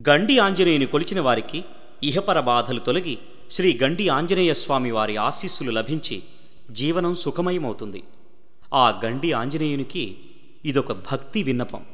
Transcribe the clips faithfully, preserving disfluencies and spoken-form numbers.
గండి ఆంజనేయుని కొలిచిన వారికి ఇహపర బాధలు తొలగి శ్రీ గండి ఆంజనేయ స్వామి వారి ఆశీస్సులు లభించి జీవనం సుఖమయమవుతుంది. ఆ గండి ఆంజనేయునికి ఇదొక భక్తి విన్నపం.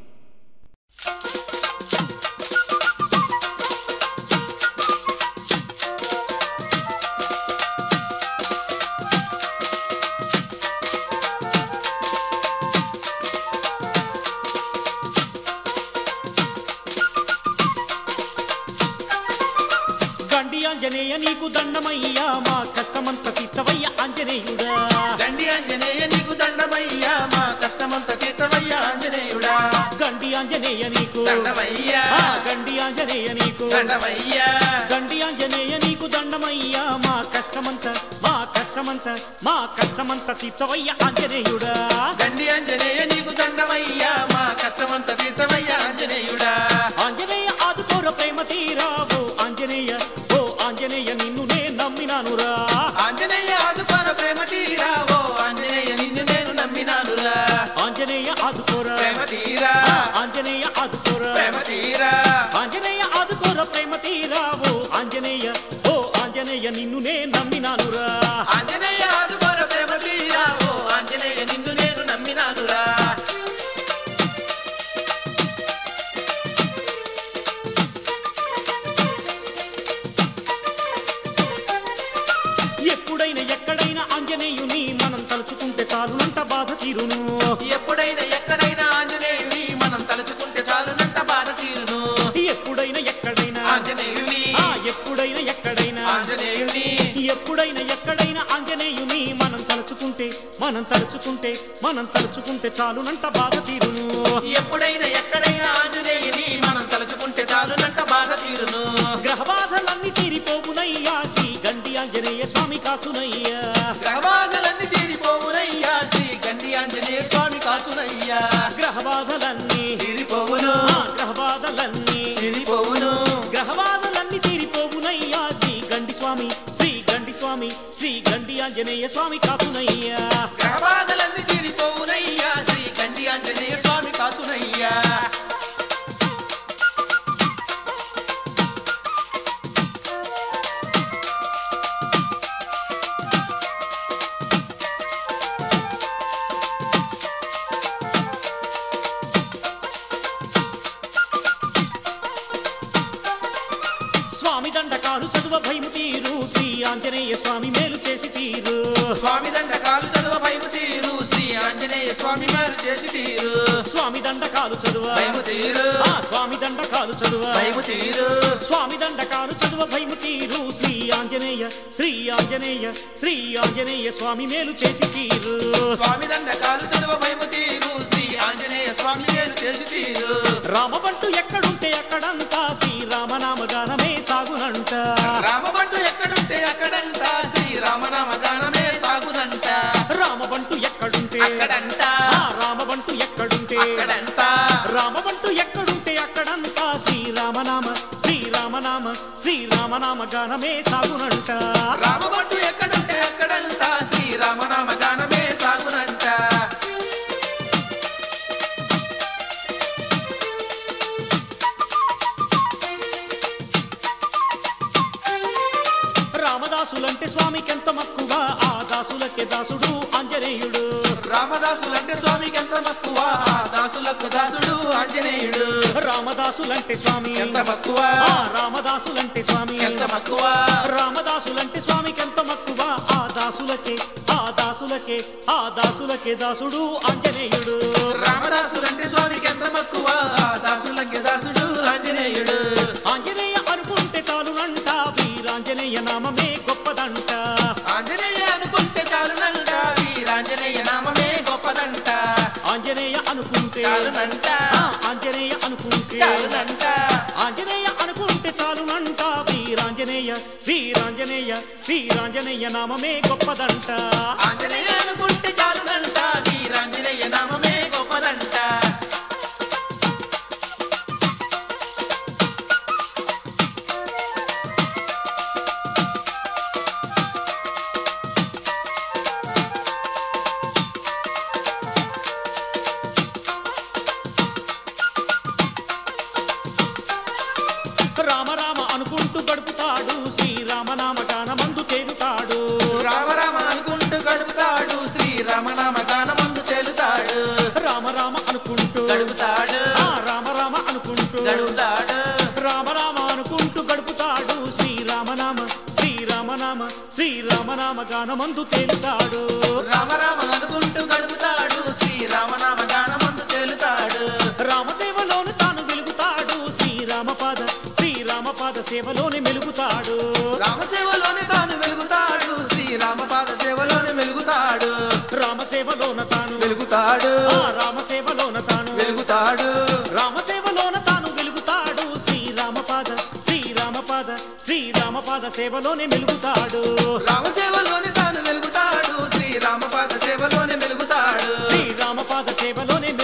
ఆంజనేయ నీకు దండమయ్యా మా కష్టమంత తీర్చవయ్య ఆంజనేయుడా. గండి ఆంజనేయ నీకు దండమయ్యా మా కష్టమంత తీర్చవయ్య ఆంజనేయుడా. గండి ఆంజనేయ నీకు దండమయ్యా గండి ఆంజనేయ నీకు దండమయ్యా గండి ఆంజనేయ నీకు దండమయ్యా మా కష్టమంత మా కష్టమంత మా కష్టమంత తీర్చవయ్య ఆంజనేయుడా. గండి ఆంజనేయ నీకు దండమయ్యా మా కష్టమంత తీర్చవయ్య ఆంజనేయుడా. ఆంజనేయ ఆదుకోర ప్రేమ తీరావు ఆంజనేయ ఓ ఆంజనేయ నిన్ను నే నమ్మినానురా. ఆంజనేయ ఆదుకోర ప్రేమ తీరావో ఆంజనేయ నిన్ను నేను నమ్మినానురా. ఆంజనేయ ఆదుకోర ప్రేమ తీరా ఆంజనేయ ఆదుకోర ప్రేమ తీరా ఆంజనేయ ఆదుకోర ప్రేమ తీరావు ఆంజనేయ ఓ ఆంజనేయ నిన్ను నే నమ్మినానురా. ఆంజనేయ ఆదుకోర ప్రేమ తీరావో ఆంజనేయ నిన్ను నేను నమ్మినానురా. ఎప్పుడైనా ఎక్కడైనా ఆంజనేయుని మనం తలుచుకుంటే చాలునంట బాధ తీరును. ఎప్పుడైనా ఎక్కడైనా ఆంజనేయుని మనం తలుచుకుంటే చాలునంట బాధ తీరును. ఎప్పుడైనా ఎక్కడైనా ఆంజనేయుని ఆ ఎప్పుడైనా ఎక్కడైనా ఆంజనేయుని ఎప్పుడైనా ఎక్కడైనా ఆంజనేయుని మనం తలుచుకుంటే మనం తలుచుకుంటే మనం తలుచుకుంటే చాలునంట బాధ తీరును. ఎప్పుడైనా ఎక్కడైనా ఆంజనేయుని మనం తలుచుకుంటే చాలునంట బాధ తీరును. గ్రహ బాధలన్నీ తీరిపోవునయ్యా శ్రీ గండి ఆంజనేయ స్వామి కాచునయ్యా. గ్రహబాధలన్నీ తీరిపోవునయ్యా శ్రీ గండి ఆంజనేయ స్వామి కాచునయ్యా. గ్రహ బాధలన్నీ తీరిపోవును ఆ గ్రహ బాధలన్నీ తీరిపోవును గ్రహ బాధలన్నీ తీరిపోవునయ్యా శ్రీ గండి స్వామి శ్రీ గండి స్వామి శ్రీ గండి ఆంజనేయ స్వామి కాచునయ్యా. గ్రహబాధలన్నీ తీరిపోవునయ్యా శ్రీ గండి ఆంజనేయ స్వామి కాచునయ్యా. స్వామి దండకాలు చదువ భయము తీరు శ్రీ ఆంజనేయ స్వామి మేలు చేసి తీరు. స్వామి దండకాలు చదువ భయము తీరు శ్రీ ఆంజనేయ స్వామి మేలు చేసి తీరు. స్వామి దండకాలు చదువ భయము తీరు ఆ స్వామి దండకాలు చదువ భయము తీరు స్వామి దండకాలు చదువ భయము తీరు శ్రీ ఆంజనేయ శ్రీ ఆంజనేయ శ్రీ ఆంజనేయ స్వామి మేలు చేసి తీరు. స్వామి దండకాలు చదువ భయము తీరు శ్రీ ఆంజనేయ స్వామి మేలు చేసి తీరు. రామబంటు ఎక్కడుంటే అక్కడంతా శ్రీరామనామ గానమే సాగునంట. రామబంటు ఎక్కడుంటే అక్కడంట శ్రీరామనామ గానమే సాగునంట. రామబంటు ఎక్కడుంటే అక్కడంట ఆ రామబంటు ఎక్కడుంటే అక్కడంట రామబంటు ఎక్కడుంటే అక్కడంతా శ్రీరామనామ శ్రీరామనామ శ్రీరామనామ గానమే సాగునంట. రామబంటు ఎక్కడుంటే అక్కడంట శ్రీరామనామ గానమే సాగునంట. రామదాసులంటే స్వామికెంత మక్కువ ఆ దాసులకే దాసుడు ఆంజనేయుడు. రామదాసులంటే స్వామికి ఎంత మక్కువ ఆ దాసులకు దాసుడు ఆంజనేయుడు. రామదాసులంటే స్వామి ఎంత మక్కువ ఆ రామదాసులంటే స్వామి ఎంత మక్కువ రామదాసులంటే స్వామికెంత మక్కువ ఆ దాసులకే ఆ దాసులకే ఆ దాసులకే దాసుడు ఆంజనేయుడు. రామదాసులంటే స్వామికి ఎంత మక్కువ ఆ దాసులకి దాసుడు ఆంజనేయుడు. ఆంజనేయ అనుకుంటే చాలునంట వీరాంజనేయ నామమే గొప్పదంట. ఆంజనేయ అనుకుంటే చాలునంట వీరాంజనేయ నామమే గొప్పదంట. ఆంజనేయ అనుకుంటే చాలునంట ఆ ఆంజనేయ అనుకుంటే చాలునంట ఆంజనేయ అనుకుంటే చాలునంట వీరాంజనేయ వీరాంజనేయ వీరాంజనేయ నామమే గొప్పదంట. ఆంజనేయ అనుకుంటే చాలునంట వీరాంజనేయ నామమే గొప్పదంట. రామ అనుకుంటూ గడుపుతాడు ఆ రామ రామ అనుకుంటూ గడుపుతాడు రామ రామ అనుకుంటూ గడుపుతాడు శ్రీరామనామ శ్రీరామనామ శ్రీరామనామ గానమందు తేలుతాడు రామ రామ అనుకుంటూ గడుపుతాడు శ్రీరామనామ గానమందు తేలుతాడు రామసేవలోను తాను వెలుగుతాడు శ్రీరామపాద శ్రీరామపాద సేవలోనే మెలుగుతాడు రామసేవలోనే తాను వెలుగుతాడు శ్రీరామపాద సేవలోనే వెలుగుతాడు రామసేవలోన తాను వెలుగుతాడు ఆ రామసేవలోన తాను వెలుగుతాడు రామసేవలోన తాను వెలుగుతాడు శ్రీరామపాద శ్రీరామపాద శ్రీరామపాద సేవలోనే మెలుగుతాడు రామసేవలోనే తాను వెలుగుతాడు శ్రీరామపాద సేవలోనే వెలుగుతాడు శ్రీరామపాద సేవలోనే